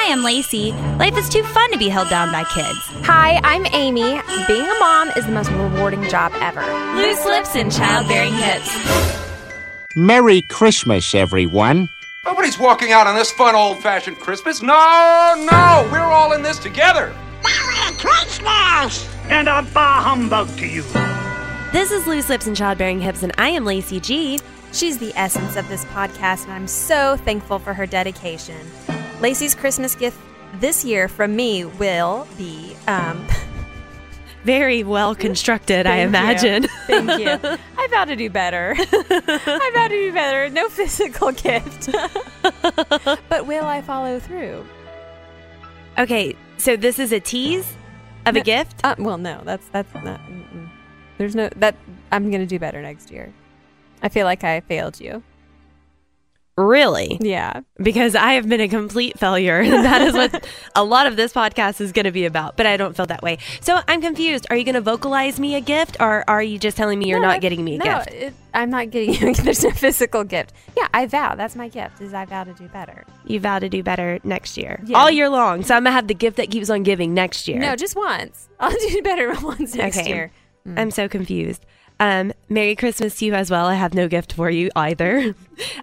Hi, I'm Lacey. Life is too fun to be held down by kids. Hi, I'm Amy. Being a mom is the most rewarding job ever. Loose lips and childbearing hips. Merry Christmas, everyone. Nobody's walking out on this fun old-fashioned Christmas. No, we're all in this together. Merry Christmas! And a bah humbug to you. This is Loose Lips and Childbearing Hips, and I am Lacey G. She's the essence of this podcast, and I'm so thankful for her dedication. Lacey's Christmas gift this year from me will be Very well constructed, I imagine. Thank you. I vow to do better. I vow to do better. No physical gift. But will I follow through? Okay, so this is a tease of a gift? Well, no, that's not. There's no that. I'm gonna do better next year. I feel like I failed you. Really? Yeah. Because I have been a complete failure. And that is what a lot of this podcast is going to be about. But I don't feel that way. So I'm confused. Are you going to vocalize me a gift? Or are you just telling me you're not getting me a gift? No, I'm not getting you. There's no physical gift. Yeah, I vow. That's my gift, is I vow to do better. You vow to do better next year. Yeah. All year long. So I'm going to have the gift that keeps on giving next year. No, just once. I'll do better once next year. I'm so confused. Merry Christmas to you as well. I have no gift for you either.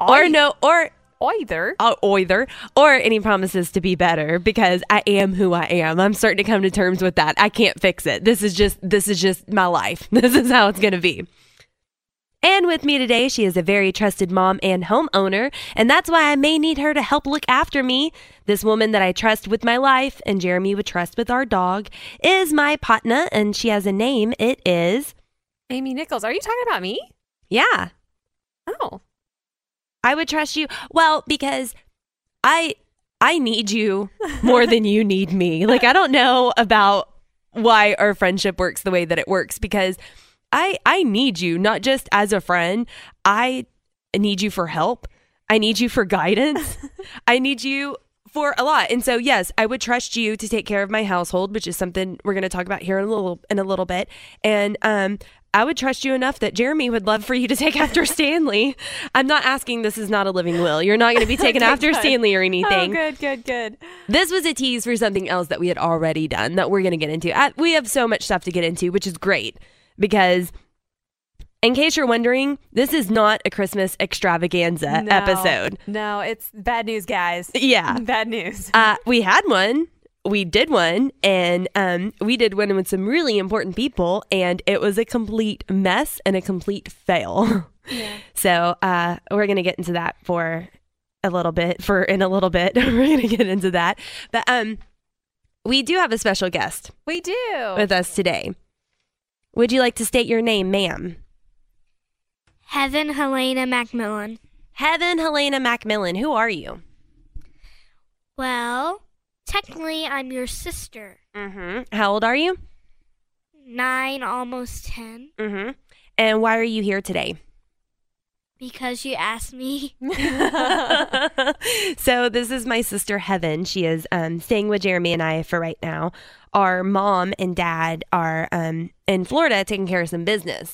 Either or any promises to be better, because I am who I am. I'm starting to come to terms with that. I can't fix it. This is just my life. This is how it's going to be. And with me today, she is a very trusted mom and homeowner, and that's why I may need her to help look after me. This woman that I trust with my life and Jeremy would trust with our dog is my partner, and she has a name. It is Amy Nichols. Are you talking about me? Yeah. Oh. I would trust you. Well, because I need you more than you need me. Like, I don't know about why our friendship works the way that it works, because I need you, not just as a friend. I need you for help. I need you for guidance. I need you for a lot. And so, yes, I would trust you to take care of my household, which is something we're going to talk about here in a little bit. And I would trust you enough that Jeremy would love for you to take after Stanley. I'm not asking, this is not a living will. You're not going to be taken after Stanley or anything. Oh, good. This was a tease for something else that we had already done that we're going to get into. We have so much stuff to get into, which is great, because in case you're wondering, this is not a Christmas extravaganza episode. No, it's bad news, guys. Yeah. Bad news. We had one. We did one, and we did one with some really important people, and it was a complete mess and a complete fail. Yeah. So we're going to get into that in a little bit. We're going to get into that. But we do have a special guest. We do. With us today. Would you like to state your name, ma'am? Heaven Helena Macmillan. Heaven Helena Macmillan. Who are you? Well, technically, I'm your sister. Mm-hmm. How old are you? 9, almost 10. Mm-hmm. And why are you here today? Because you asked me. So this is my sister, Heaven. She is staying with Jeremy and I for right now. Our mom and dad are in Florida taking care of some business.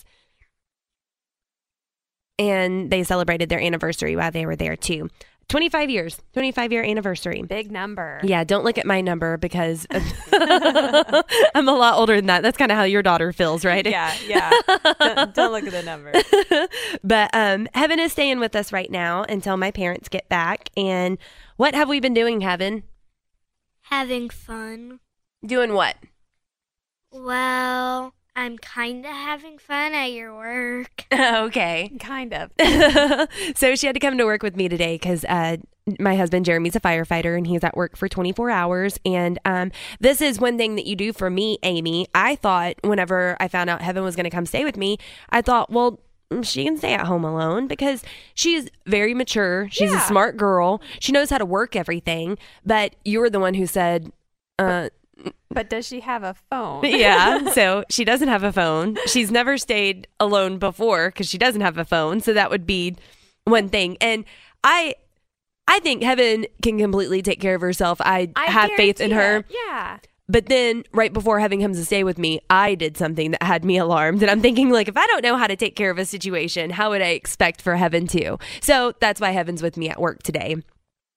And they celebrated their anniversary while they were there, too. 25-year anniversay. Big number. Yeah, don't look at my number, because I'm a lot older than that. That's kind of how your daughter feels, right? Yeah. Don't look at the number. But Heaven is staying with us right now until my parents get back. And what have we been doing, Heaven? Having fun. Doing what? Well, I'm kind of having fun at your work. Okay. Kind of. So she had to come to work with me today because my husband Jeremy's a firefighter and he's at work for 24 hours. And this is one thing that you do for me, Amy. I thought whenever I found out Heaven was going to come stay with me, I thought, well, she can stay at home alone because she's very mature. She's a smart girl. She knows how to work everything. But you were the one who said... But does she have a phone? Yeah, so she doesn't have a phone. She's never stayed alone before because she doesn't have a phone. So that would be one thing. And I think Heaven can completely take care of herself. I have faith in her. Yeah. But then right before Heaven comes to stay with me, I did something that had me alarmed. And I'm thinking, like, if I don't know how to take care of a situation, how would I expect for Heaven to? So that's why Heaven's with me at work today.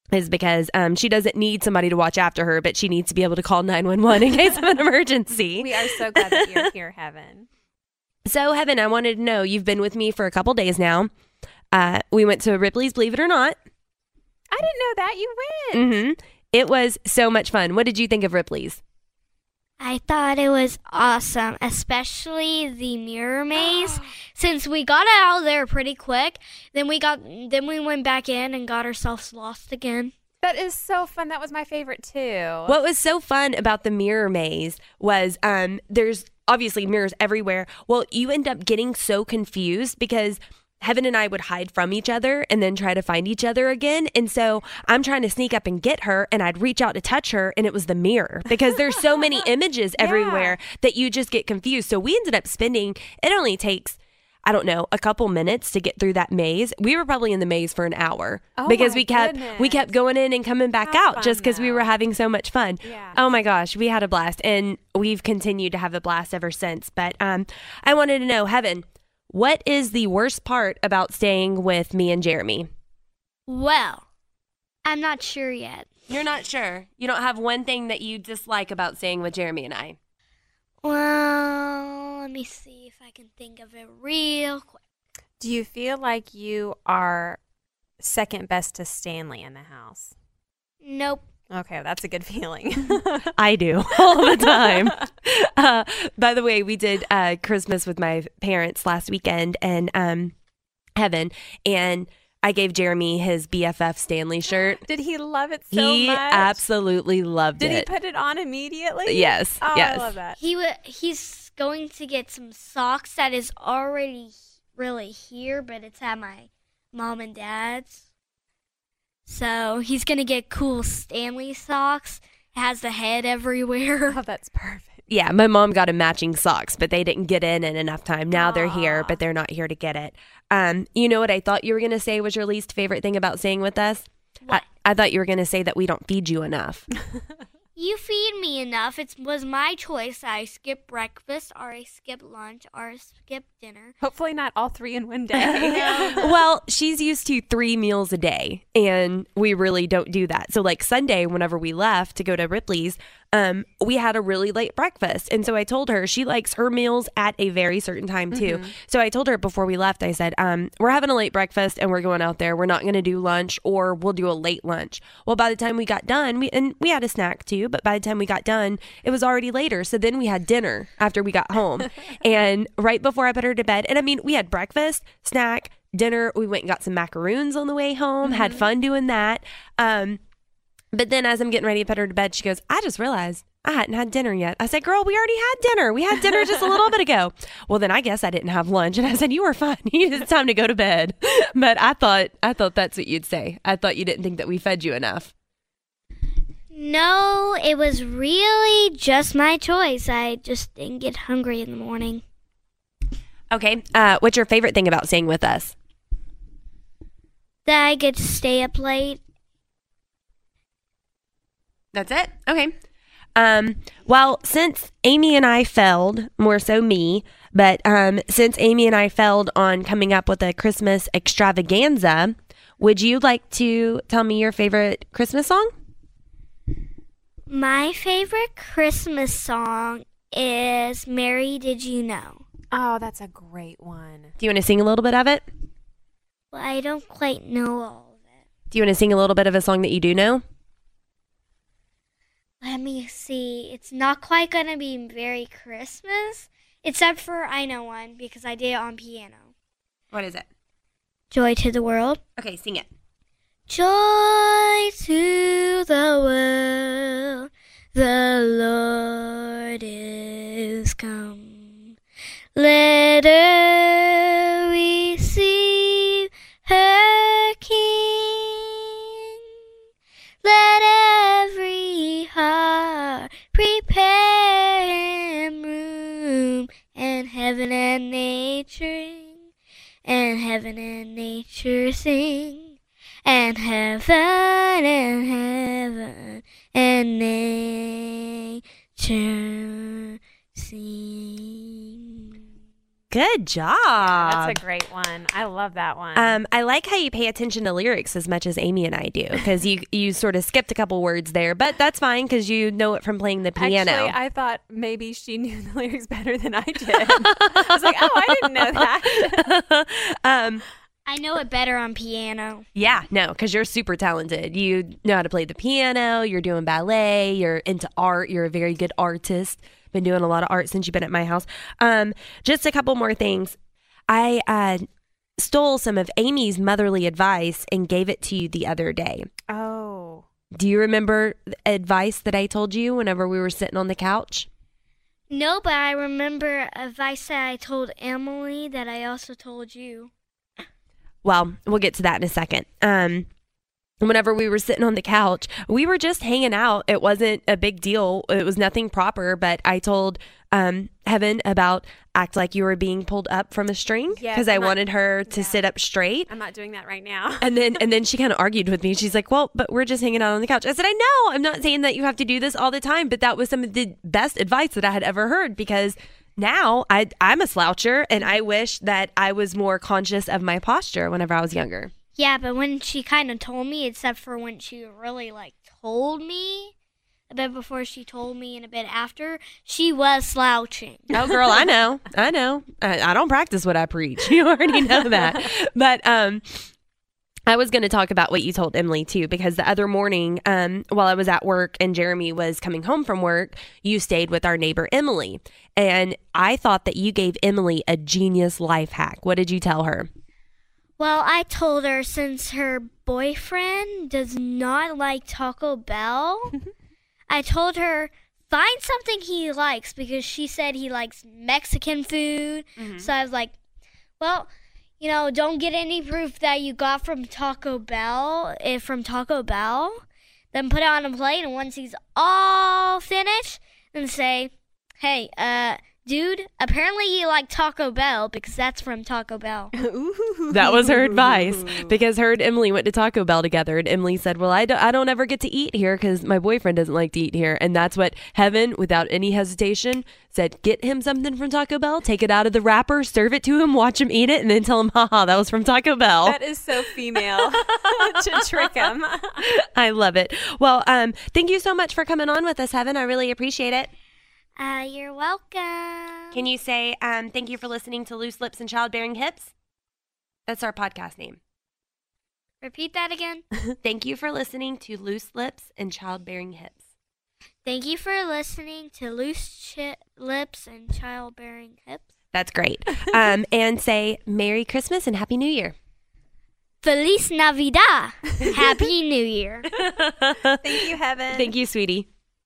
is because she doesn't need somebody to watch after her, but she needs to be able to call 911 in case of an emergency. We are so glad that you're here, Heaven. So, Heaven, I wanted to know, you've been with me for a couple days now. We went to Ripley's Believe It or Not. I didn't know that. You went. Mm-hmm. It was so much fun. What did you think of Ripley's? I thought it was awesome, especially the mirror maze. Since we got out there pretty quick, then we went back in and got ourselves lost again. That is so fun. That was my favorite too. What was so fun about the mirror maze was there's obviously mirrors everywhere. Well, you end up getting so confused because Heaven and I would hide from each other and then try to find each other again. And so I'm trying to sneak up and get her, and I'd reach out to touch her, and it was the mirror because there's so many images everywhere that you just get confused. So we ended up spending, it only takes, I don't know, a couple minutes to get through that maze. We were probably in the maze for an hour because we kept going in and coming back out just because we were having so much fun. Yeah. Oh my gosh, we had a blast, and we've continued to have a blast ever since. But I wanted to know, Heaven, what is the worst part about staying with me and Jeremy? Well, I'm not sure yet. You're not sure? You don't have one thing that you dislike about staying with Jeremy and I? Well, let me see if I can think of it real quick. Do you feel like you are second best to Stanley in the house? Nope. Okay, that's a good feeling. I do all the time. By the way, we did Christmas with my parents last weekend and Heaven, and I gave Jeremy his BFF Stanley shirt. Did he love it so much? He absolutely loved it. Did he put it on immediately? Yes. Oh, yes. I love that. He's going to get some socks that is already really here, but it's at my mom and dad's. So he's going to get cool Stanley socks. It has the head everywhere. Oh, that's perfect. Yeah, my mom got him matching socks, but they didn't get in enough time. Now they're here, but they're not here to get it. You know what I thought you were going to say was your least favorite thing about staying with us? What? I thought you were going to say that we don't feed you enough. You feed me enough. It was my choice. I skip breakfast, or I skip lunch, or I skip dinner. Hopefully not all three in one day. Well, she's used to 3 meals a day, and we really don't do that. So like Sunday, whenever we left to go to Ripley's, we had a really late breakfast. And so I told her she likes her meals at a very certain time too. Mm-hmm. So I told her before we left, I said, we're having a late breakfast and we're going out there. We're not going to do lunch, or we'll do a late lunch. Well, by the time we got done, we had a snack too, but by the time we got done, it was already later. So then we had dinner after we got home. And right before I put her to bed, and I mean, we had breakfast, snack, dinner. We went and got some macaroons on the way home, had fun doing that. But then as I'm getting ready to put her to bed, she goes, I just realized I hadn't had dinner yet. I said, girl, we already had dinner. We had dinner just a little bit ago. Well, then I guess I didn't have lunch. And I said, you were fine. It's time to go to bed. But I thought that's what you'd say. I thought you didn't think that we fed you enough. No, it was really just my choice. I just didn't get hungry in the morning. Okay. What's your favorite thing about staying with us? That I get to stay up late. That's it? Okay. Well, since Amy and I failed, more so me, but since Amy and I failed on coming up with a Christmas extravaganza, would you like to tell me your favorite Christmas song? My favorite Christmas song is Mary, Did You Know? Oh, that's a great one. Do you want to sing a little bit of it? Well, I don't quite know all of it. Do you want to sing a little bit of a song that you do know? Let me see. It's not quite going to be very Christmas, except for I know one because I did it on piano. What is it? Joy to the World. Okay, sing it. Joy to the world, the Lord is come. Let her receive her King. Let every heart prepare him room, and heaven and nature sing. And heaven and nature sing. sing. Good job. That's a great one. I love that one. I like how you pay attention to lyrics as much as Amy and I do, because you sort of skipped a couple words there, but that's fine because you know it from playing the piano. Actually, I thought maybe she knew the lyrics better than I did. I was like, oh, I didn't know that. I know it better on piano. Yeah, no, because you're super talented. You know how to play the piano. You're doing ballet. You're into art. You're a very good artist. Been doing a lot of art since you've been at my house. Just a couple more things. I stole some of Amy's motherly advice and gave it to you the other day. Oh. Do you remember the advice that I told you whenever we were sitting on the couch? No, but I remember advice that I told Emily that I also told you. Well, we'll get to that in a second. Whenever we were sitting on the couch, we were just hanging out. It wasn't a big deal. It was nothing proper, but I told Heaven about act like you were being pulled up from a string because I wanted her to sit up straight. I'm not doing that right now. And then she kind of argued with me. She's like, well, but we're just hanging out on the couch. I said, I know. I'm not saying that you have to do this all the time, but that was some of the best advice that I had ever heard, because now I'm a sloucher and I wish that I was more conscious of my posture whenever I was younger. Yeah, but when she kind of told me, except for when she really told me, a bit before she told me and a bit after, she was slouching. Oh, girl, I know. I don't practice what I preach. You already know that. But I was going to talk about what you told Emily too, because the other morning, while I was at work and Jeremy was coming home from work, you stayed with our neighbor Emily, and I thought that you gave Emily a genius life hack. What did you tell her? Well, I told her since her boyfriend does not like Taco Bell, I told her find something he likes, because she said he likes Mexican food. Mm-hmm. So I was like, well, don't get any proof that you got from Taco Bell. Then put it on a plate, and once he's all finished, then say, hey, dude, apparently you like Taco Bell because that's from Taco Bell. That was her advice, because her and Emily went to Taco Bell together, and Emily said, well, I don't ever get to eat here because my boyfriend doesn't like to eat here. And that's what Heaven, without any hesitation, said, get him something from Taco Bell, take it out of the wrapper, serve it to him, watch him eat it, and then tell him, haha, that was from Taco Bell. That is so female to trick him. I love it. Well, thank you so much for coming on with us, Heaven. I really appreciate it. You're welcome. Can you say thank you for listening to Loose Lips and Childbearing Hips? That's our podcast name. Repeat that again. Thank you for listening to Loose Lips and Childbearing Hips. Thank you for listening to Loose Lips and Childbearing Hips. That's great. And say Merry Christmas and Happy New Year. Feliz Navidad. Happy New Year. Thank you, Heaven. Thank you, sweetie.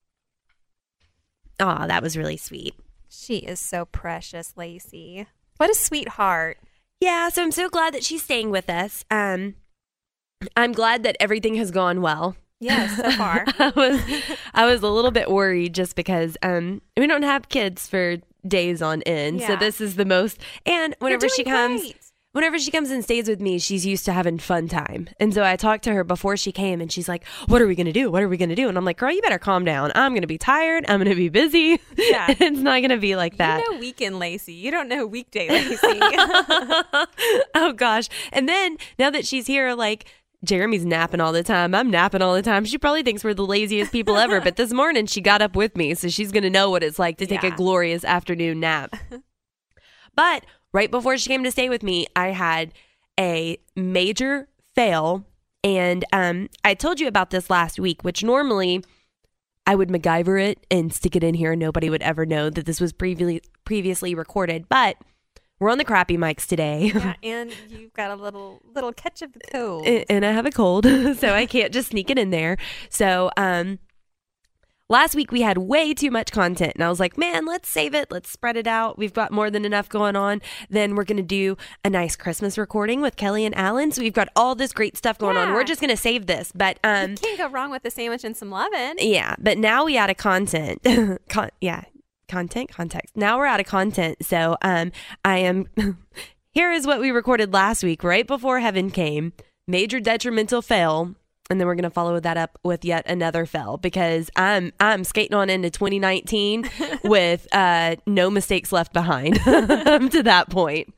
Oh, that was really sweet. She is so precious, Lacey. What a sweetheart. Yeah, so I'm so glad that she's staying with us. I'm glad that everything has gone well. Yes, so far. I was a little bit worried just because we don't have kids for days on end. Yeah. So this is the most, and whenever she comes and stays with me, she's used to having fun time. And so I talked to her before she came, and she's like, what are we going to do? What are we going to do? And I'm like, girl, you better calm down. I'm going to be tired. I'm going to be busy. Yeah. It's not going to be like that. You know weekend Lacey. You don't know weekday Lacey. Oh, gosh. And then now that she's here, Jeremy's napping all the time. I'm napping all the time. She probably thinks we're the laziest people ever. But this morning she got up with me, so she's going to know what it's like to take a glorious afternoon nap. But right before she came to stay with me, I had a major fail. And I told you about this last week, which normally I would MacGyver it and stick it in here and nobody would ever know that this was previously recorded. But we're on the crappy mics today. Yeah, and you've got a little catch of the cold. And I have a cold, so I can't just sneak it in there. So last week we had way too much content, and I was like, man, let's save it. Let's spread it out. We've got more than enough going on. Then we're going to do a nice Christmas recording with Kelly and Alan. So we've got all this great stuff going on. We're just going to save this. But you can't go wrong with a sandwich and some lovin'. Yeah, but now we out of content. Context. Now we're out of content. So I am here is what we recorded last week right before Heaven came. Major detrimental fail. And then we're going to follow that up with yet another fail because I'm skating on into 2019 with no mistakes left behind to that point.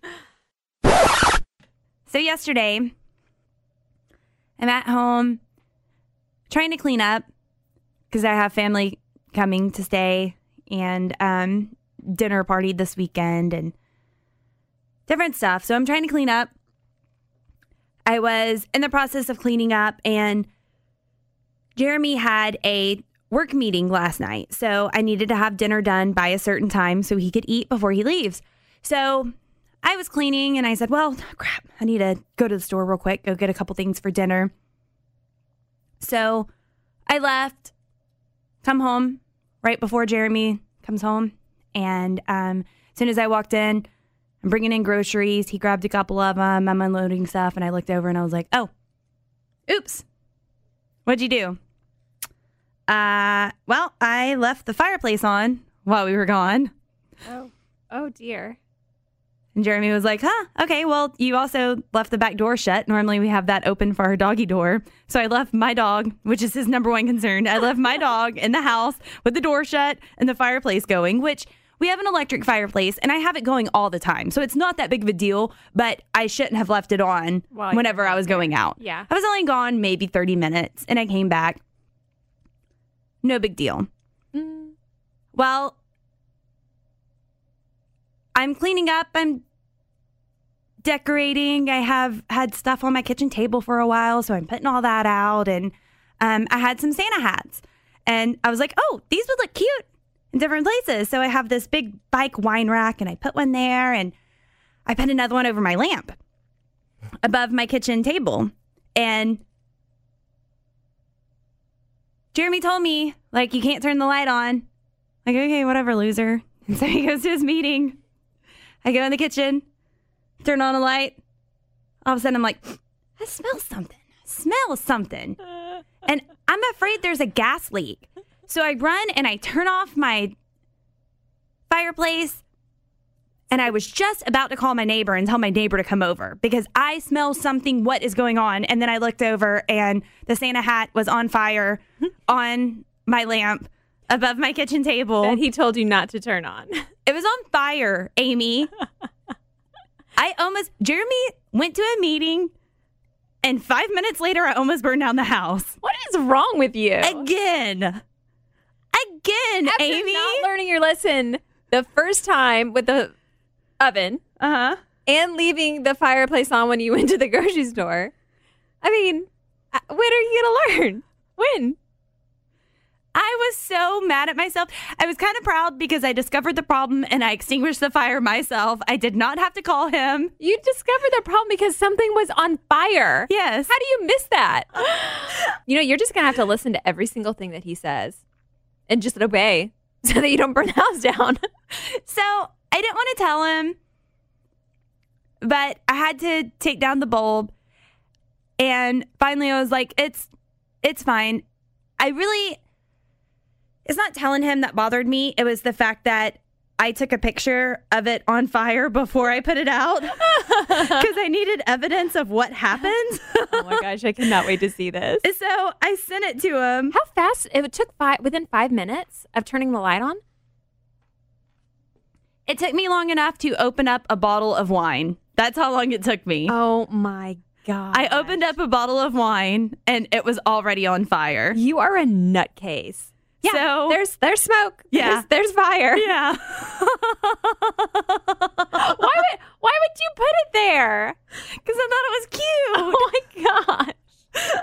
So yesterday, I'm at home trying to clean up because I have family coming to stay and dinner party this weekend and different stuff. So I'm trying to clean up. I was in the process of cleaning up and Jeremy had a work meeting last night. So I needed to have dinner done by a certain time so he could eat before he leaves. So I was cleaning and I said, well, crap, I need to go to the store real quick, go get a couple things for dinner. So I left, come home right before Jeremy comes home. And as soon as I walked in, I'm bringing in groceries. He grabbed a couple of them. I'm unloading stuff. And I looked over and I was like, oh, oops. What'd you do? Well, I left the fireplace on while we were gone. Oh dear. And Jeremy was like, okay, well, you also left the back door shut. Normally we have that open for our doggy door. So I left my dog, which is his number one concern. I left my dog in the house with the door shut and the fireplace going, which we have an electric fireplace and I have it going all the time. So it's not that big of a deal, but I shouldn't have left it on whenever I was going out. Yeah. I was only gone maybe 30 minutes and I came back. No big deal. Well, I'm cleaning up. I'm decorating. I have had stuff on my kitchen table for a while, so I'm putting all that out. And I had some Santa hats. And I was like, oh, these would look cute in different places. So I have this big bike wine rack, and I put one there, and I put another one over my lamp above my kitchen table. And Jeremy told me, like, you can't turn the light on. Like, okay, whatever, loser. And so he goes to his meeting. I go in the kitchen, turn on a light. All of a sudden, I'm like, I smell something. And I'm afraid there's a gas leak. So I run and I turn off my fireplace. And I was just about to call my neighbor and tell my neighbor to come over because I smell something. What is going on? And then I looked over and the Santa hat was on fire on my lamp above my kitchen table. And he told you not to turn on. It was on fire, Amy. Jeremy went to a meeting and 5 minutes later, I almost burned down the house. What is wrong with you? Again, After Amy. not learning your lesson the first time with the oven. And leaving the fireplace on when you went to the grocery store. I mean, when are you going to learn? When? I was so mad at myself. I was kind of proud because I discovered the problem and I extinguished the fire myself. I did not have to call him. You discovered the problem because something was on fire. Yes. How do you miss that? You're just going to have to listen to every single thing that he says and just obey so that you don't burn the house down. So I didn't want to tell him, but I had to take down the bulb. And finally I was like, it's fine. It's not telling him that bothered me. It was the fact that I took a picture of it on fire before I put it out because I needed evidence of what happened. Oh my gosh, I cannot wait to see this. So I sent it to him. How fast? It took within 5 minutes of turning the light on? It took me long enough to open up a bottle of wine. That's how long it took me. Oh my God. I opened up a bottle of wine and it was already on fire. You are a nutcase. Yeah, so there's smoke. Yeah. There's fire. Yeah. Why would you put it there? Because I thought it was cute. Oh my gosh.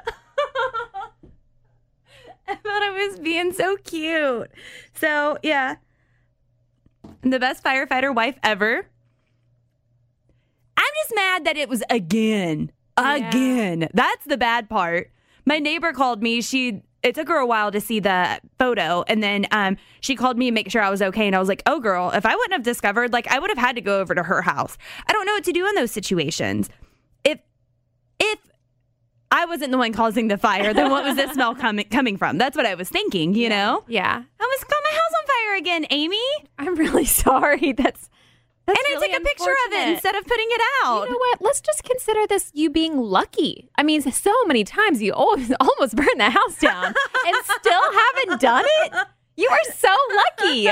I thought I was being so cute. So, yeah. I'm the best firefighter wife ever. I'm just mad that it was again. Again. That's the bad part. My neighbor called me. It took her a while to see the photo. And then she called me to make sure I was okay. And I was like, oh, girl, if I wouldn't have discovered, I would have had to go over to her house. I don't know what to do in those situations. If I wasn't the one causing the fire, then what was the smell coming from? That's what I was thinking, you know? Yeah. I almost got my house on fire again, Amy. I'm really sorry. That's and really I took a picture of it unfortunate. instead of putting it out. You know what? Let's just consider this you being lucky. I mean, so many times you almost burned the house down and still haven't done it. You are so lucky.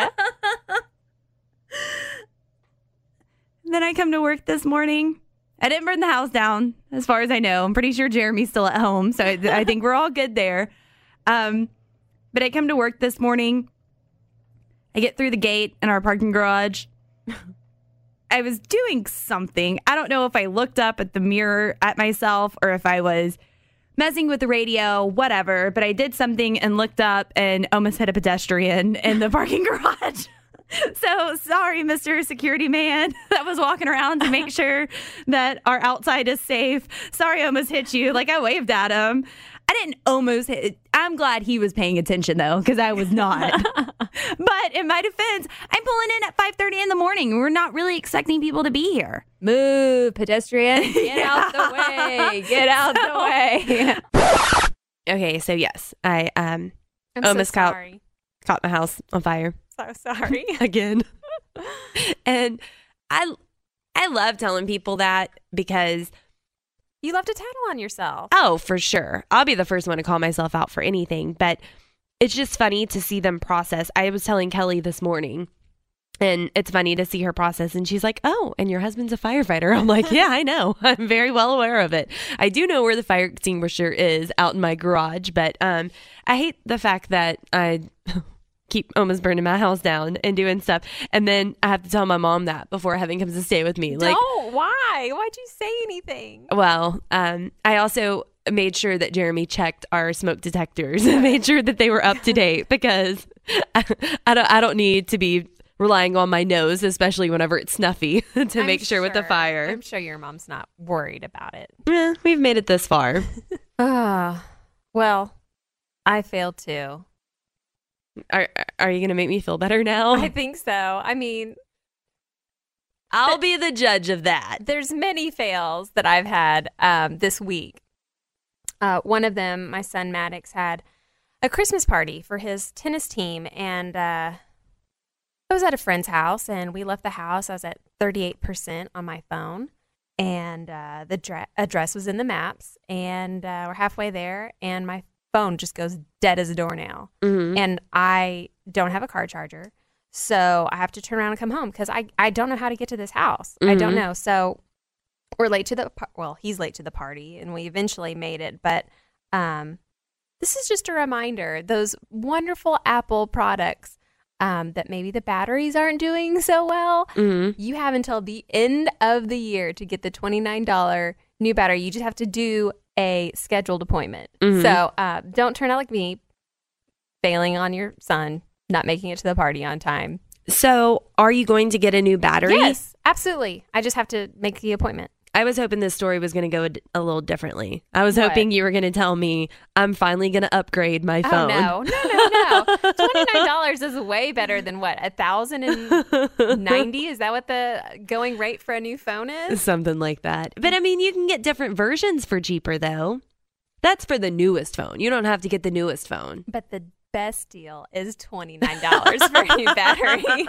Then I come to work this morning. I didn't burn the house down, as far as I know. I'm pretty sure Jeremy's still at home, so I think we're all good there. But I come to work this morning. I get through the gate in our parking garage. I was doing something. I don't know if I looked up at the mirror at myself or if I was messing with the radio, whatever. But I did something and looked up and almost hit a pedestrian in the parking garage. So sorry, Mr. Security Man that was walking around to make sure that our outside is safe. Sorry, I almost hit you. Like, I waved at him. I didn't almost hit. I'm glad he was paying attention, though, because I was not. But in my defense, I'm pulling in at 5:30 in the morning. We're not really expecting people to be here. Move, pedestrian. Get out the way. Get out the way. Okay, so yes, I I'm almost so sorry. caught my house on fire So sorry. again. And I love telling people that because You love to tattle on yourself. oh, for sure. I'll be the first one to call myself out for anything, but it's just funny to see them process. I was telling Kelly this morning, and it's funny to see her process, and she's like, "Oh, and your husband's a firefighter." I'm like, "Yeah, I know. I'm very well aware of it. I do know where the fire extinguisher is out in my garage, but I hate the fact that I keep almost burning my house down and doing stuff, and then I have to tell my mom that before Heaven comes to stay with me. Like, Don't. Why? Why'd you say anything? well, I also made sure that Jeremy checked our smoke detectors and made sure that they were up to date because I don't need to be relying on my nose, especially whenever it's snuffy, to make sure with the fire. I'm sure your mom's not worried about it. Yeah, we've made it this far. Well, I failed too. Are you going to make me feel better now? I think so. I mean, I'll be the judge of that. there's many fails that I've had this week. One of them, my son Maddox had a Christmas party for his tennis team, and I was at a friend's house, and we left the house. I was at 38% on my phone, and the address was in the maps, and we're halfway there, and my phone just goes dead as a doornail. Mm-hmm. And I don't have a car charger, so I have to turn around and come home because I don't know how to get to this house. I don't know. So we're late to he's late to the party, and we eventually made it. But this is just a reminder, those wonderful Apple products that maybe the batteries aren't doing so well. You have until the end of the year to get the $29 new battery. You just have to do a scheduled appointment. So don't turn out like me, failing on your son, not making it to the party on time. So, are you going to get a new battery? Yes, absolutely. I just have to make the appointment. I was hoping this story was going to go a little differently. I was What? hoping you were going to tell me I'm finally going to upgrade my phone. Oh, no. $29 is way better than what? $1,090? Is that what the going rate for a new phone is? Something like that. But I mean, you can get different versions for cheaper, though. That's for the newest phone. You don't have to get the newest phone. But the best deal is $29 for a new battery.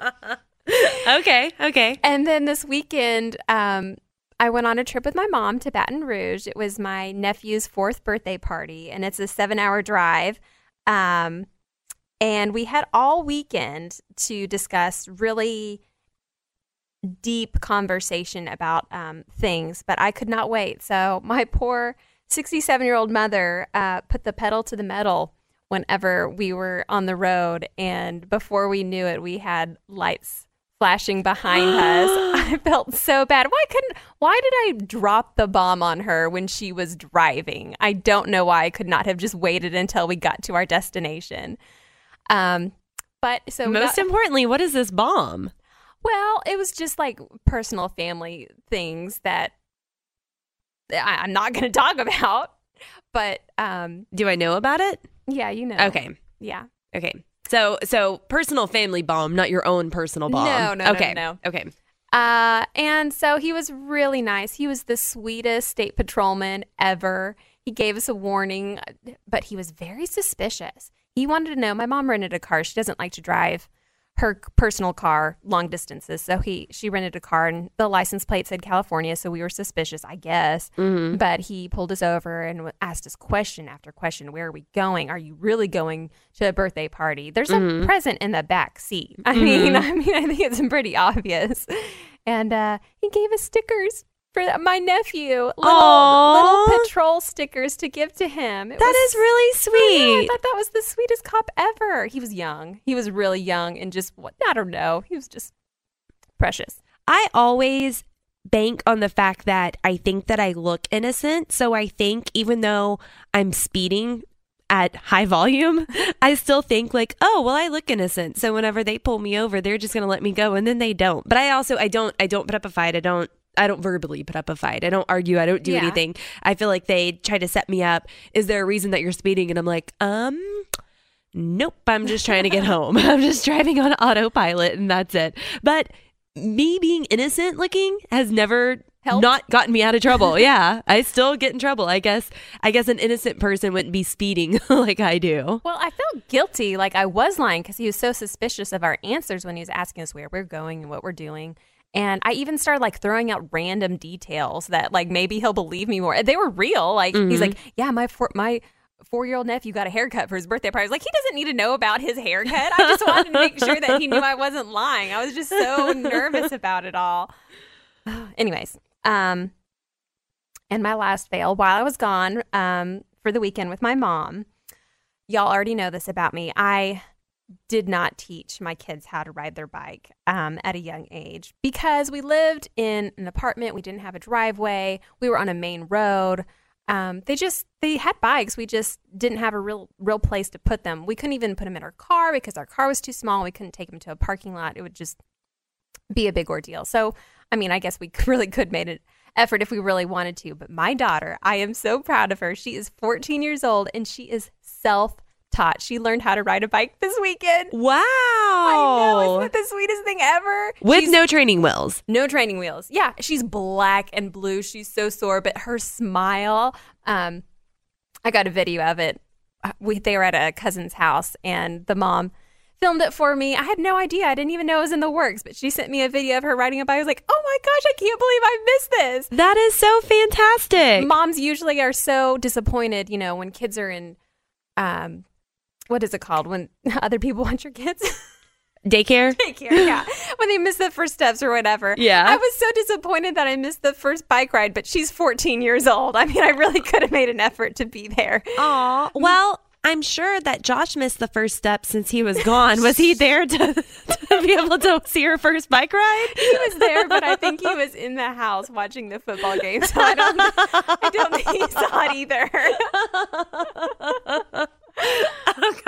Okay. And then this weekend, I went on a trip with my mom to Baton Rouge. It was my nephew's 4th birthday party, and it's a 7-hour drive. And we had all weekend to discuss really deep conversation about things, but I could not wait. So my poor 67-year-old mother put the pedal to the metal whenever we were on the road, and before we knew it, we had lights flashing behind us. I felt so bad. Why did I drop the bomb on her when she was driving? I don't know why I could not have just waited until we got to our destination. But so Most importantly, what is this bomb? well, it was just like personal family things that I'm not going to talk about. But Do I know about it? yeah, you know. Okay. Yeah. Okay. So personal family bomb, not your own personal bomb. No. Okay. No. Okay. And so he was really nice. He was the sweetest state patrolman ever. He gave us a warning, but he was very suspicious. He wanted to know, my mom rented a car. She doesn't like to drive her personal car long distances. So she rented a car and the license plate said California. So we were suspicious, I guess. Mm-hmm. But he pulled us over and asked us question after question. Where are we going? Are you really going to a birthday party? There's a present in the back seat. I mean, I think it's pretty obvious. And he gave us stickers for my nephew, little patrol stickers to give to him. That is really sweet. I thought that was the sweetest cop ever. He was young. He was really young and just, I don't know. He was just precious. I always bank on the fact that I think that I look innocent. So I think even though I'm speeding at high volume, I still think like, oh, well, I look innocent. So whenever they pull me over, they're just going to let me go. And then they don't. But I don't put up a fight. I don't verbally put up a fight. I don't argue. I don't do anything. I feel like they try to set me up. Is there a reason that you're speeding? And I'm like, nope. I'm just trying to get home. I'm just driving on autopilot and that's it. But me being innocent looking has never not gotten me out of trouble. Yeah. I still get in trouble. I guess an innocent person wouldn't be speeding like I do. Well, I felt guilty. Like I was lying because he was so suspicious of our answers when he was asking us where we're going and what we're doing. And I even started like throwing out random details that like maybe he'll believe me more. They were real. Like he's like, yeah, my 4-year-old nephew got a haircut for his birthday party. I was like, he doesn't need to know about his haircut. I just wanted to make sure that he knew I wasn't lying. I was just so nervous about it all. Anyways, and my last fail while I was gone for the weekend with my mom. Y'all already know this about me. I did not teach my kids how to ride their bike at a young age because we lived in an apartment. We didn't have a driveway. We were on a main road. They had bikes. We just didn't have a real place to put them. We couldn't even put them in our car because our car was too small. We couldn't take them to a parking lot. It would just be a big ordeal. So, I mean, I guess we really could made an effort if we really wanted to. But my daughter, I am so proud of her. She is 14 years old and she is self-taught. She learned how to ride a bike this weekend. Wow. I know. Isn't it the sweetest thing ever? With no training wheels. No training wheels. Yeah. She's black and blue. She's so sore, but her smile, I got a video of it. They were at a cousin's house and the mom filmed it for me. I had no idea. I didn't even know it was in the works, but she sent me a video of her riding a bike. I was like, oh my gosh, I can't believe I missed this. That is so fantastic. Moms usually are so disappointed, when kids are in, what is it called? When other people want your kids? Daycare, yeah. When they miss the first steps or whatever. Yeah. I was so disappointed that I missed the first bike ride, but she's 14 years old. I mean, I really could have made an effort to be there. Aw. Well, I'm sure that Josh missed the first step since he was gone. Was he there to be able to see her first bike ride? He was there, but I think he was in the house watching the football game. So I don't think he saw it either. Oh,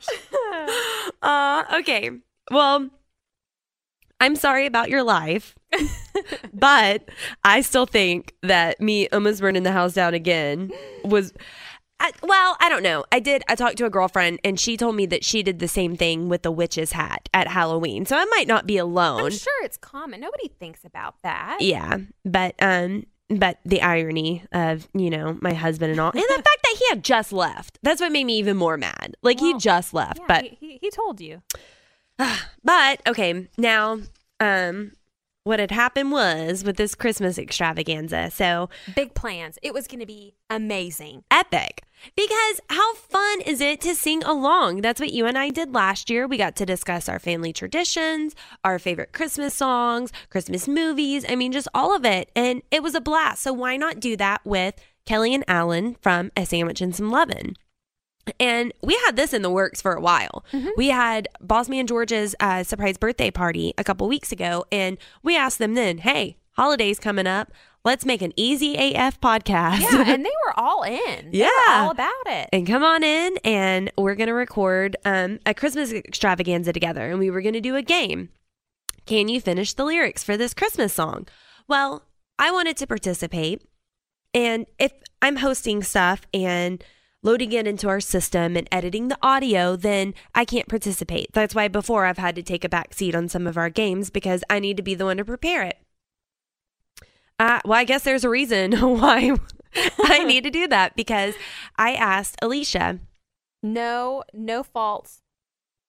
gosh. Okay. Well, I'm sorry about your life, but I still think that me almost burning the house down again was... Well, I don't know. I talked to a girlfriend and she told me that she did the same thing with the witch's hat at Halloween. So I might not be alone. I'm sure it's common. Nobody thinks about that. Yeah. But the irony of, my husband and all. And the fact that he had just left. That's what made me even more mad. Like he just left. Yeah, but he told you. But okay, now what had happened was with this Christmas extravaganza. So big plans. It was going to be amazing. Epic. Because how fun is it to sing along? That's what you and I did last year. We got to discuss our family traditions, our favorite Christmas songs, Christmas movies. I mean, just all of it. And it was a blast. So why not do that with Kelly and Alan from A Sandwich and Some Lovin'? And we had this in the works for a while. Mm-hmm. We had Boss Man George's surprise birthday party a couple weeks ago. And we asked them then, hey, holidays coming up. Let's make an easy AF podcast. Yeah, and they were all in. Yeah. They were all about it. And come on in and we're going to record a Christmas extravaganza together. And we were going to do a game. Can you finish the lyrics for this Christmas song? Well, I wanted to participate. And if I'm hosting stuff and loading it into our system and editing the audio, then I can't participate. That's why before I've had to take a back seat on some of our games because I need to be the one to prepare it. Well, I guess there's a reason why I need to do that because I asked Alicia. No faults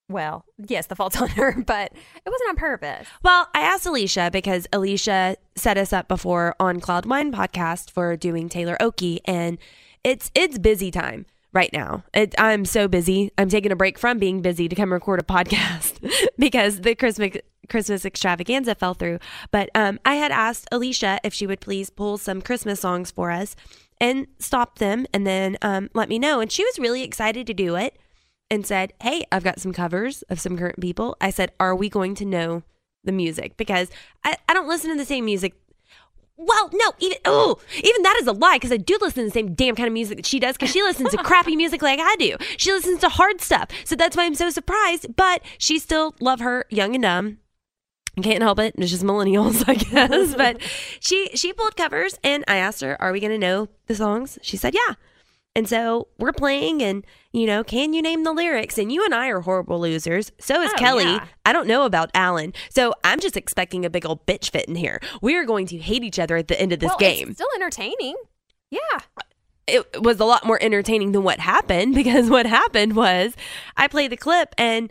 well, yes, the fault's on her, but it wasn't on purpose. Well, I asked Alicia because Alicia set us up before on Cloud Wine podcast for doing Taylor Oakey, and it's busy time right now. I'm so busy. I'm taking a break from being busy to come record a podcast because the Christmas extravaganza fell through. But I had asked Alicia if she would please pull some Christmas songs for us and stop them and then let me know. And she was really excited to do it and said, hey, I've got some covers of some current people. I said, are we going to know the music? Because I don't listen to the same music. Well, no, even that is a lie, because I do listen to the same damn kind of music that she does, because she listens to crappy music like I do. She listens to hard stuff. So that's why I'm so surprised. But she still love her Young and Dumb. Can't help it. It's just millennials, I guess. But she pulled covers, and I asked her, are we going to know the songs? She said, yeah. And so we're playing, and, can you name the lyrics? And you and I are horrible losers. So is Kelly. Yeah. I don't know about Alan. So I'm just expecting a big old bitch fit in here. We are going to hate each other at the end of this game. It's still entertaining. Yeah. It was a lot more entertaining than what happened, because what happened was I played the clip, and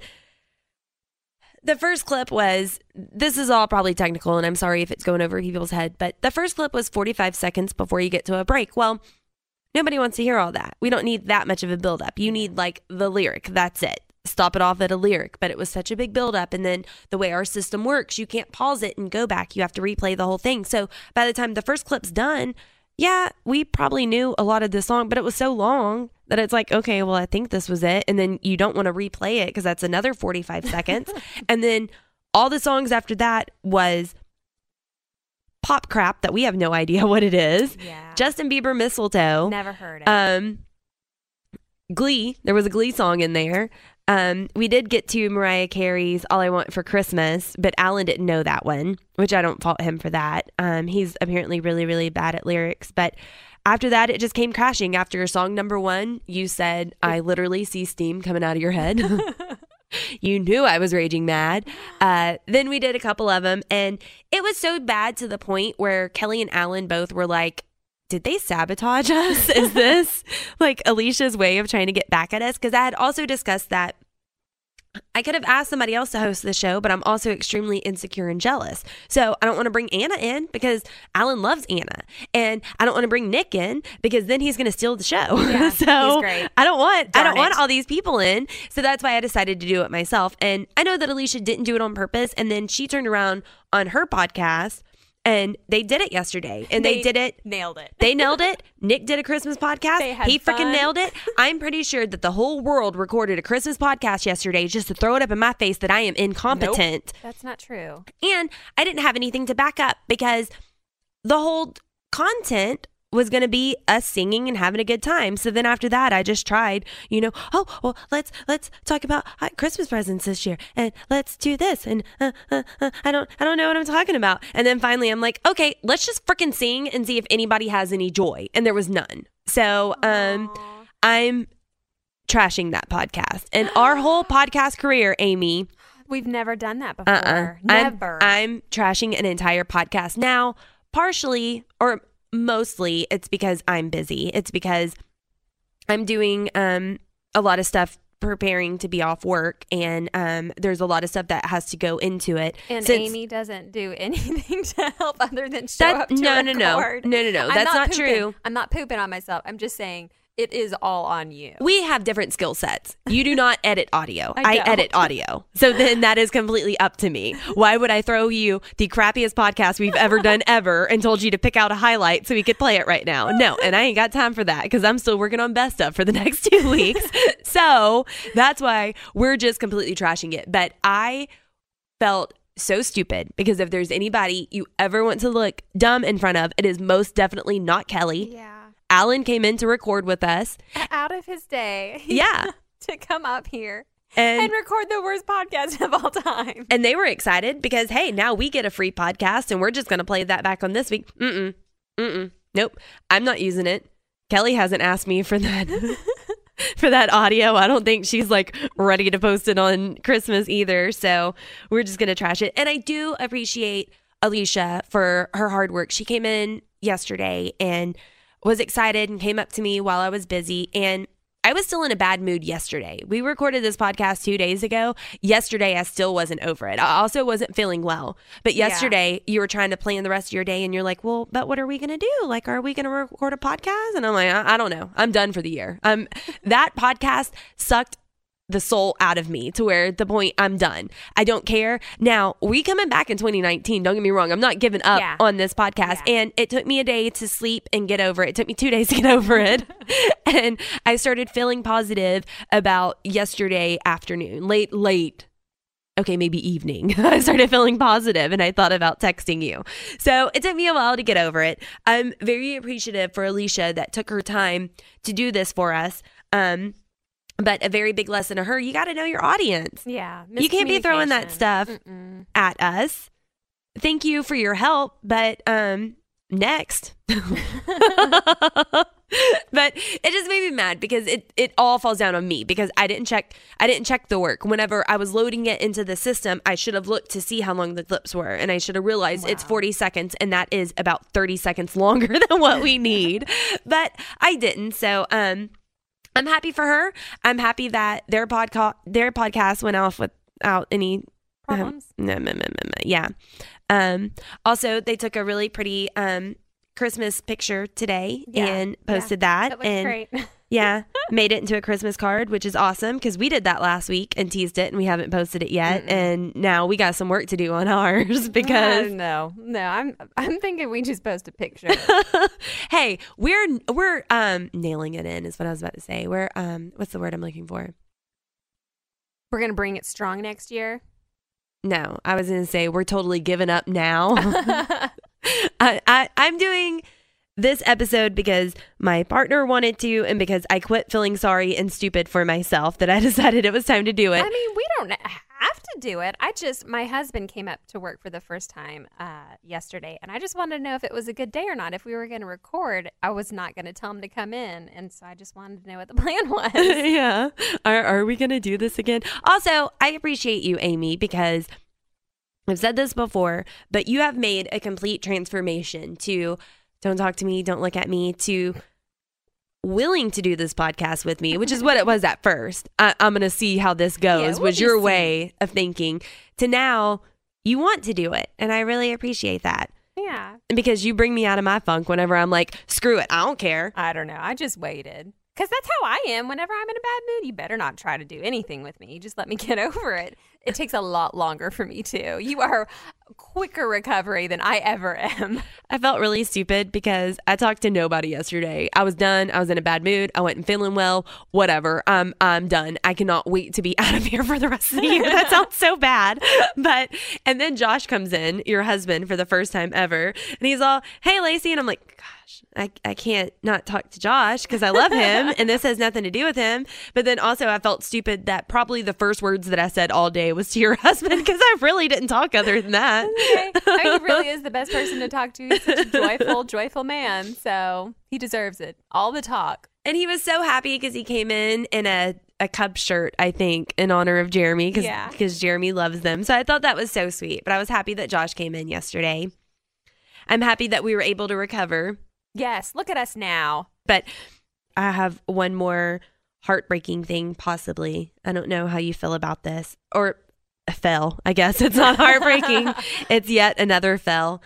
the first clip was, this is all probably technical, and I'm sorry if it's going over people's head, but the first clip was 45 seconds before you get to a break. Well, nobody wants to hear all that. We don't need that much of a buildup. You need the lyric. That's it. Stop it off at a lyric. But it was such a big buildup. And then the way our system works, you can't pause it and go back. You have to replay the whole thing. So by the time the first clip's done, yeah, we probably knew a lot of the song, but it was so long that it's like, okay, well, I think this was it. And then you don't want to replay it because that's another 45 seconds. And then all the songs after that was pop crap that we have no idea what it is. Yeah. Justin Bieber, Mistletoe. Never heard it. Glee. There was a Glee song in there. We did get to Mariah Carey's All I Want for Christmas, but Alan didn't know that one, which I don't fault him for that. He's apparently really, really bad at lyrics. But after that, it just came crashing. After song number 1, you said, I literally see steam coming out of your head. You knew I was raging mad. Then we did a couple of them, and it was so bad to the point where Kelly and Alan both were like, did they sabotage us? Is this like Alicia's way of trying to get back at us? Because I had also discussed that I could have asked somebody else to host the show, but I'm also extremely insecure and jealous. So I don't want to bring Anna in because Alan loves Anna. And I don't want to bring Nick in because then he's going to steal the show. Yeah, so he's great. I don't want all these people in. So that's why I decided to do it myself. And I know that Alicia didn't do it on purpose. And then she turned around on her podcast and they did it yesterday, and they did it. Nailed it. They nailed it. Nick did a Christmas podcast. He freaking nailed it. I'm pretty sure that the whole world recorded a Christmas podcast yesterday just to throw it up in my face that I am incompetent. Nope, that's not true. And I didn't have anything to back up because the whole content was going to be us singing and having a good time. So then after that, I just tried, let's talk about Christmas presents this year, and let's do this. And I don't know what I'm talking about. And then finally I'm like, okay, let's just freaking sing and see if anybody has any joy. And there was none. So I'm trashing that podcast and our whole podcast career, Amy. We've never done that before. Never. I'm trashing an entire podcast now, partially or mostly it's because I'm busy. It's because I'm doing a lot of stuff preparing to be off work, and there's a lot of stuff that has to go into it. And Amy doesn't do anything to help other than show up to record. No. That's not true. I'm not pooping on myself. I'm just saying it is all on you. We have different skill sets. You do not edit audio. I edit audio. So then that is completely up to me. Why would I throw you the crappiest podcast we've ever done ever and told you to pick out a highlight so we could play it right now? No, and I ain't got time for that because I'm still working on best stuff for the next 2 weeks. So that's why we're just completely trashing it. But I felt so stupid because if there's anybody you ever want to look dumb in front of, it is most definitely not Kelly. Yeah. Alan came in to record with us. Out of his day. Yeah. To come up here and record the worst podcast of all time. And they were excited because, hey, now we get a free podcast and we're just going to play that back on this week. Nope. I'm not using it. Kelly hasn't asked me for that. For that audio. I don't think she's like ready to post it on Christmas either. So we're just going to trash it. And I do appreciate Alicia for her hard work. She came in yesterday and was excited and came up to me while I was busy. And I was still in a bad mood yesterday. We recorded this podcast 2 days ago. Yesterday, I still wasn't over it. I also wasn't feeling well. But yesterday, you were trying to plan the rest of your day and you're like, well, but what are we going to do? Like, are we going to record a podcast? And I'm like, I don't know. I'm done for the year. That podcast sucked the soul out of me to where the point I'm done. I don't care. Now, we coming back in 2019. Don't get me wrong. I'm not giving up on this podcast. Yeah. And it took me a day to sleep and get over it. It took me 2 days to get over it. And I started feeling positive about yesterday afternoon, late. Okay, maybe evening. I started feeling positive and I thought about texting you. So it took me a while to get over it. I'm very appreciative for Alicia that took her time to do this for us. But a very big lesson to her, you got to know your audience. Yeah. You can't be throwing that stuff at us. Thank you for your help, but next. But it just made me mad because it all falls down on me because I didn't check the work. Whenever I was loading it into the system, I should have looked to see how long the clips were, and I should have realized it's 40 seconds, and that is about 30 seconds longer than what we need. But I didn't, so I'm happy for her. I'm happy that their podcast went off without any problems. Yeah. Also, they took a really pretty Christmas picture today and posted that. That looks great. Yeah, made it into a Christmas card, which is awesome because we did that last week and teased it, and we haven't posted it yet. And now we got some work to do on ours because no, I'm thinking we just post a picture. Hey, we're nailing it in is what I was about to say. We're what's the word I'm looking for? We're gonna bring it strong next year. No, I was gonna say we're totally giving up now. I'm doing this episode because my partner wanted to and because I quit feeling sorry and stupid for myself that I decided it was time to do it. I mean, we don't have to do it. My husband came up to work for the first time yesterday, and I just wanted to know if it was a good day or not. If we were going to record, I was not going to tell him to come in, and so I just wanted to know what the plan was. Yeah. Are we going to do this again? Also, I appreciate you, Amy, because I've said this before, but you have made a complete transformation to don't talk to me, don't look at me, to willing to do this podcast with me, which is what it was at first. I'm going to see how this goes, was your way of thinking, to now you want to do it. And I really appreciate that. Yeah. Because you bring me out of my funk whenever I'm like, screw it, I don't care. I don't know. I just waited. Because that's how I am. Whenever I'm in a bad mood, you better not try to do anything with me. You just let me get over it. It takes a lot longer for me, too. You are quicker recovery than I ever am. I felt really stupid because I talked to nobody yesterday. I was done. I was in a bad mood. I wasn't feeling well. Whatever. I'm done. I cannot wait to be out of here for the rest of the year. That sounds so bad. And then Josh comes in, your husband, for the first time ever. And he's all, hey, Lacey. And I'm like, gosh, I can't not talk to Josh because I love him and this has nothing to do with him. But then also I felt stupid that probably the first words that I said all day was to your husband because I really didn't talk other than that. Okay. I mean, he really is the best person to talk to. He's such a joyful man. So he deserves it. All the talk. And he was so happy because he came in a Cubs shirt, I think, in honor of Jeremy because Jeremy loves them. So I thought that was so sweet. But I was happy that Josh came in yesterday. I'm happy that we were able to recover. Yes, look at us now. But I have one more heartbreaking thing, possibly. I don't know how you feel about this. Or fell, I guess. It's not heartbreaking. It's yet another fell.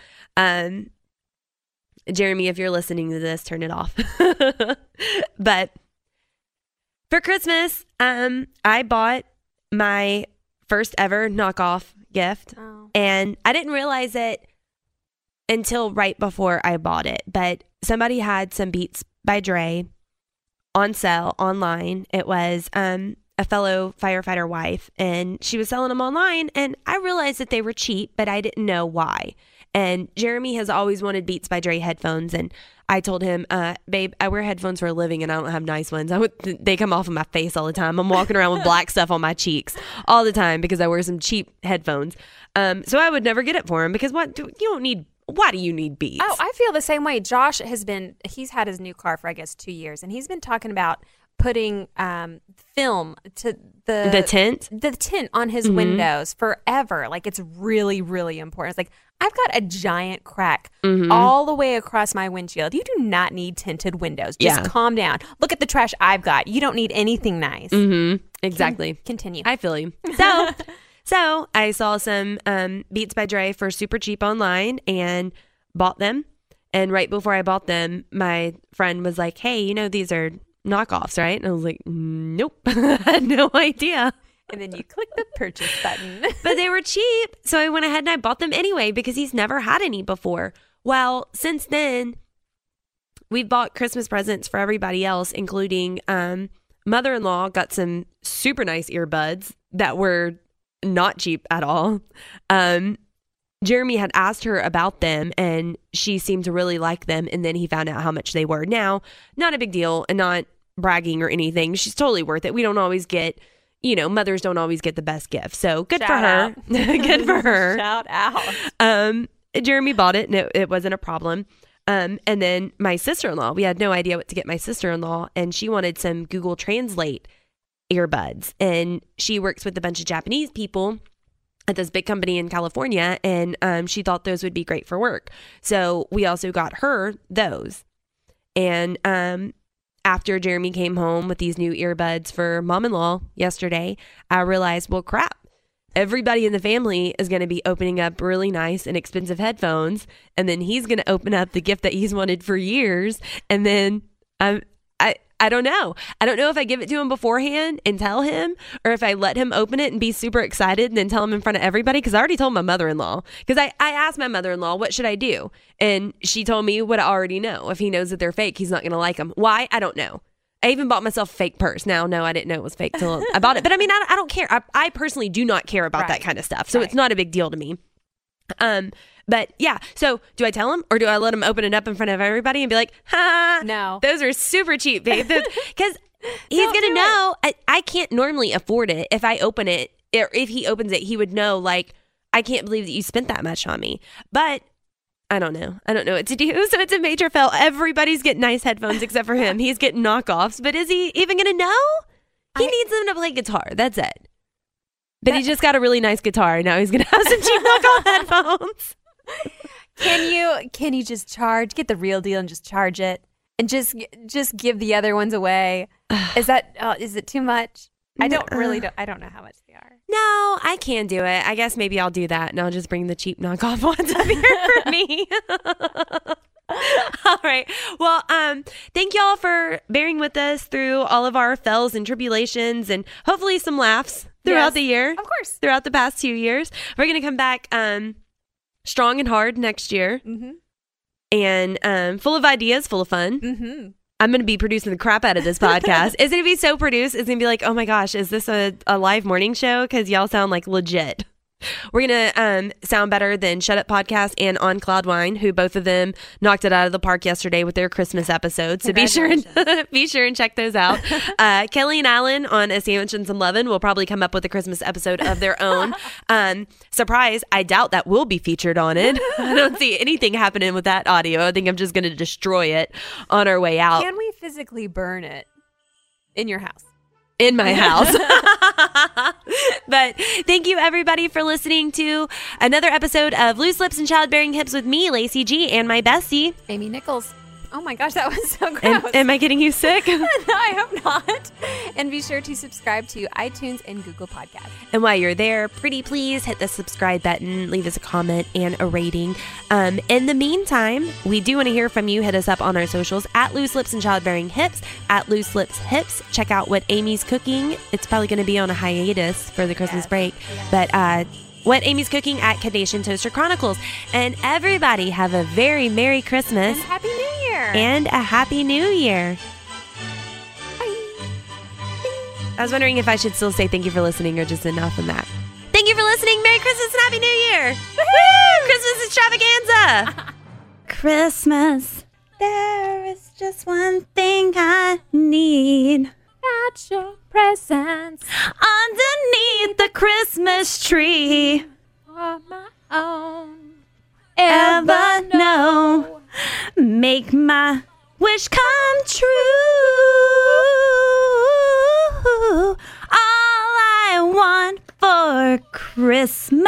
Jeremy, if you're listening to this, turn it off. But for Christmas, I bought my first ever knockoff gift. Oh. And I didn't realize it until right before I bought it, but somebody had some Beats by Dre on sale online. It was a fellow firefighter wife, and she was selling them online, and I realized that they were cheap, but I didn't know why. And Jeremy has always wanted Beats by Dre headphones, and I told him, babe, I wear headphones for a living, and I don't have nice ones. They come off of my face all the time. I'm walking around with black stuff on my cheeks all the time because I wear some cheap headphones. So I would never get it for him because why do you need Beats? Oh, I feel the same way. Josh he's had his new car for, I guess, 2 years, and he's been talking about putting film to the tint on his windows forever. Like, it's really, really important. It's like, I've got a giant crack all the way across my windshield. You do not need tinted windows. Just calm down. Look at the trash I've got. You don't need anything nice. Exactly. Continue. I feel you. So I saw some Beats by Dre for super cheap online and bought them. And right before I bought them, my friend was like, hey, you know, these are knockoffs, right? And I was like, nope. I had no idea. And then you click the purchase button. But they were cheap. So I went ahead and I bought them anyway because he's never had any before. Well, since then, we've bought Christmas presents for everybody else, including mother-in-law got some super nice earbuds that were not cheap at all. Jeremy had asked her about them and she seemed to really like them. And then he found out how much they were. Now, not a big deal and not bragging or anything. She's totally worth it. We don't always get, you know, mothers don't always get the best gift. So good for her. Good for her. Shout out. Jeremy bought it and it wasn't a problem. And then my sister-in-law, we had no idea what to get my sister-in-law and she wanted some Google Translate earbuds. And she works with a bunch of Japanese people at this big company in California, and she thought those would be great for work. So we also got her those. And after Jeremy came home with these new earbuds for mom-in-law yesterday, I realized, well, crap. Everybody in the family is going to be opening up really nice and expensive headphones, and then he's going to open up the gift that he's wanted for years, and then I don't know. I don't know if I give it to him beforehand and tell him or if I let him open it and be super excited and then tell him in front of everybody. Because I already told my mother-in-law. Because I asked my mother-in-law, what should I do? And she told me what I already know. If he knows that they're fake, he's not going to like them. Why? I don't know. I even bought myself a fake purse. Now, no, I didn't know it was fake till I bought it. But I mean, I don't care. I personally do not care about that kind of stuff. So it's not a big deal to me. But yeah, so do I tell him or do I let him open it up in front of everybody and be like, ha, no, those are super cheap, babe. Because he's going to know I can't normally afford it. If I open it or if he opens it, he would know like, I can't believe that you spent that much on me. But I don't know. I don't know what to do. So it's a major fail. Everybody's getting nice headphones except for him. He's getting knockoffs. But is he even going to know? He needs them to play guitar. That's it. But he just got a really nice guitar. And now he's going to have some cheap knockoff headphones. Can you just get the real deal and just charge it and just give the other ones away? Is it too much? I don't know how much they are. No, I can do it. I guess maybe I'll do that and I'll just bring the cheap knockoff ones up here for me. All right. Well, thank y'all for bearing with us through all of our fells and tribulations and hopefully some laughs throughout the year. Of course. Throughout the past 2 years. We're going to come back strong and hard next year. And full of ideas, full of fun. I'm going to be producing the crap out of this podcast. It's going to be so produced. It's going to be like, oh my gosh, is this a live morning show? Because y'all sound like legit. We're going to sound better than Shut Up Podcast and On Cloud Wine, who both of them knocked it out of the park yesterday with their Christmas episodes. So be sure and check those out. Kelly and Alan on A Sandwich and Some Lovin' will probably come up with a Christmas episode of their own. Surprise, I doubt that will be featured on it. I don't see anything happening with that audio. I think I'm just going to destroy it on our way out. Can we physically burn it in your house? In my house. But thank you everybody for listening to another episode of Loose Lips and Childbearing Hips with me, Lacey G, and my bestie, Amy Nichols. Oh my gosh, that was so gross. Am I getting you sick? No, I hope not. And be sure to subscribe to iTunes and Google Podcasts. And while you're there, pretty please hit the subscribe button, leave us a comment and a rating. In the meantime, we do want to hear from you. Hit us up on our socials at Loose Lips and Childbearing Hips, at Loose Lips Hips. Check out what Amy's cooking. It's probably going to be on a hiatus for the Christmas break. But what Amy's cooking at Kadation Toaster Chronicles. And everybody have a very Merry Christmas. And Happy New Year. And a Happy New Year. Bye. I was wondering if I should still say thank you for listening or just enough on that. Thank you for listening. Merry Christmas and Happy New Year. Woo! Christmas extravaganza. Christmas, there is just one thing I need. Natural presents Underneath the Christmas tree. are my own. Ever know. Make my wish come true. Christmas.